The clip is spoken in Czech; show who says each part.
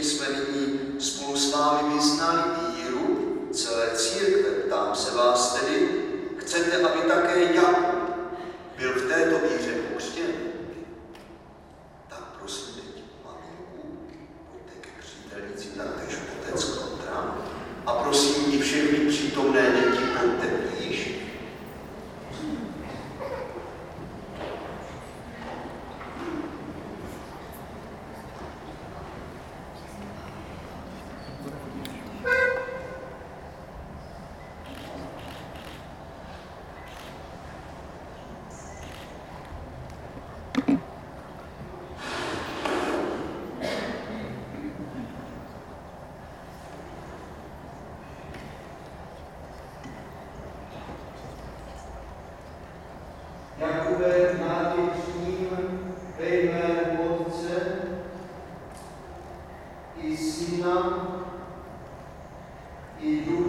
Speaker 1: všichni jsme nyní spolu s vámi vyznali víru celé církve. Ptám se vás tedy, chcete, aby také Jakub byl v této víře pokřtěn? Tak prosím teď, maminku, pojďte ke křídelnici, taktéž otec Kontra. A prosím i všechny přítomné děti, pojďte blíž.
Speaker 2: Jakube, nátěčním ve jménu Otce i Syna i Ducha